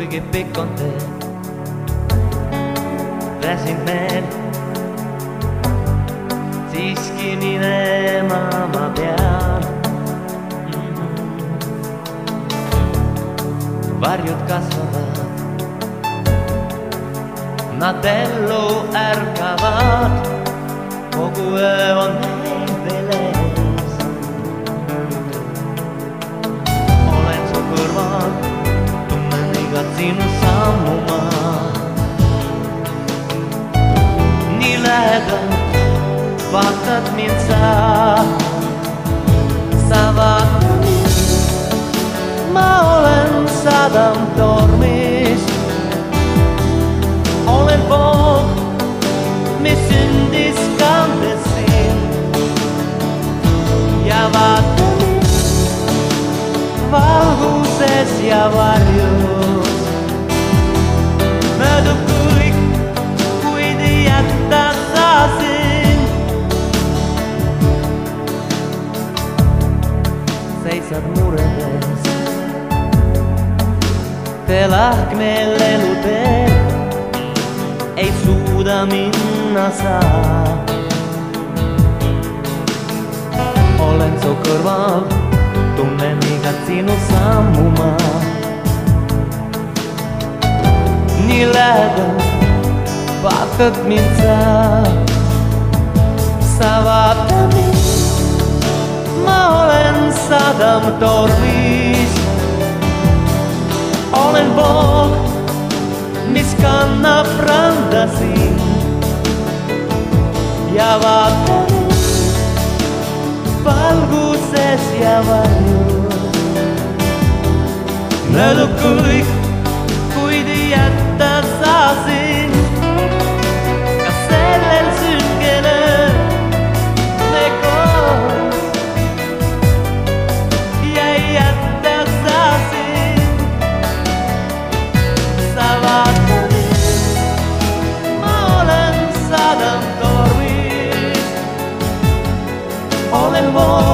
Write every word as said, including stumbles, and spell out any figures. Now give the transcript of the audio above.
kuigi pikk on tee. Väsinud meel, siiski minema ma pean. Varjud kasvavad, nad ellu ärkavad, kogu öö on meil veel ees. Olen su kõrval, tunnen igat sinu sammu ma. Nii lähedal vaatad mind sa, sa vaatad mind. Ma olen sadam tormis, olen voog, mis sündis kandes sind. Ja vaata mind valguses ja varjus. Möödub kõik, kuid ei jätta sa sind. Seisad muredes te lahkmel eluteel, ei suuda minna saa. Olen su kõrval, tunnen igat sinu sammu ma. Nii lähedal vaatad mind sa, sa vaata mind. Ma olen sadam tormis, olen voog, mis kannab randa sind. Ja vaata mind valguses ja varjus. Möödub kõik, kuid ei jätta sa sind. Ka sellel süngel ööl me koos ja ei jätta sa sind. Sa vaata mind, ma olen sadam tormis, olen voog.